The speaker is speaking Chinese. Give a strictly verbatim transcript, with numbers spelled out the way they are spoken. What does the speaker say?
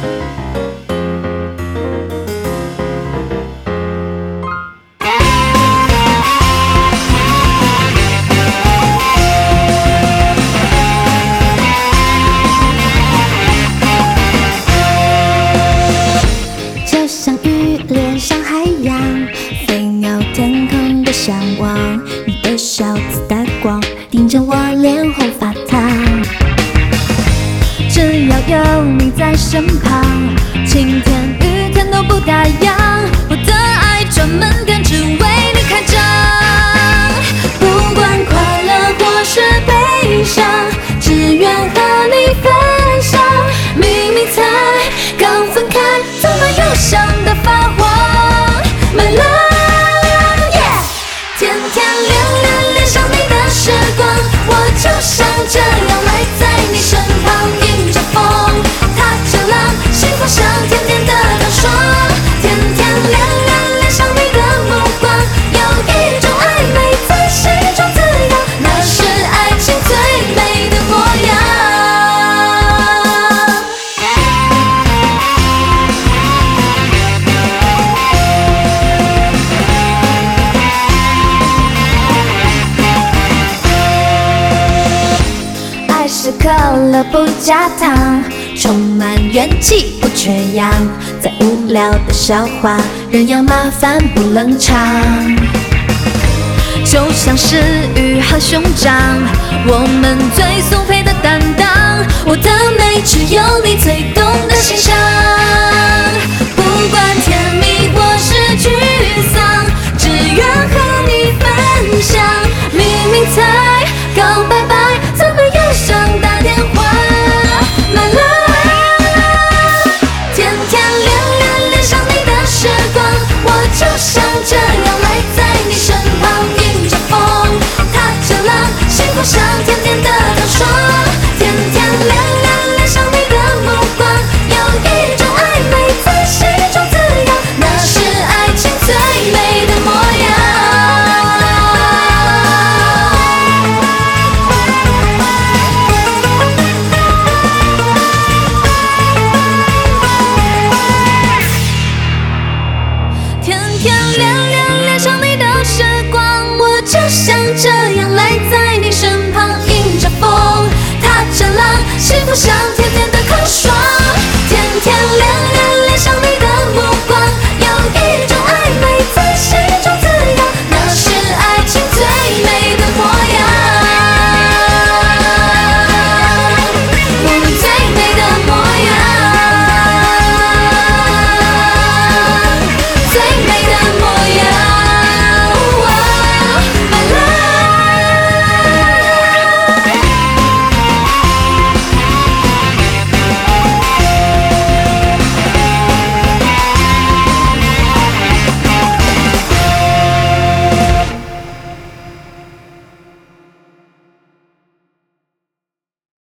就像鱼恋上海洋，飞鸟天空的向往，你的笑自带光，盯着我脸红发烫。只要有你在身旁，晴天雨天都不打烊，我的爱专门点只为你开张。不管快乐或是悲伤，只愿和你分享。明明才刚分开，怎么又想得发慌 ？My love， yeah， 天天恋恋恋上你的时光，我就想这样赖在你身旁，迎着风，踏着浪，幸福像甜甜的糖霜。天天恋恋恋上你的目光，有一种暧昧在心中滋养，那是爱情最美的模样。爱是可乐不加糖，充满元气不缺氧，再无聊的笑话，人要麻烦不冷场。就像是鱼和熊掌，我们最速配的担当，我的美只有你最懂。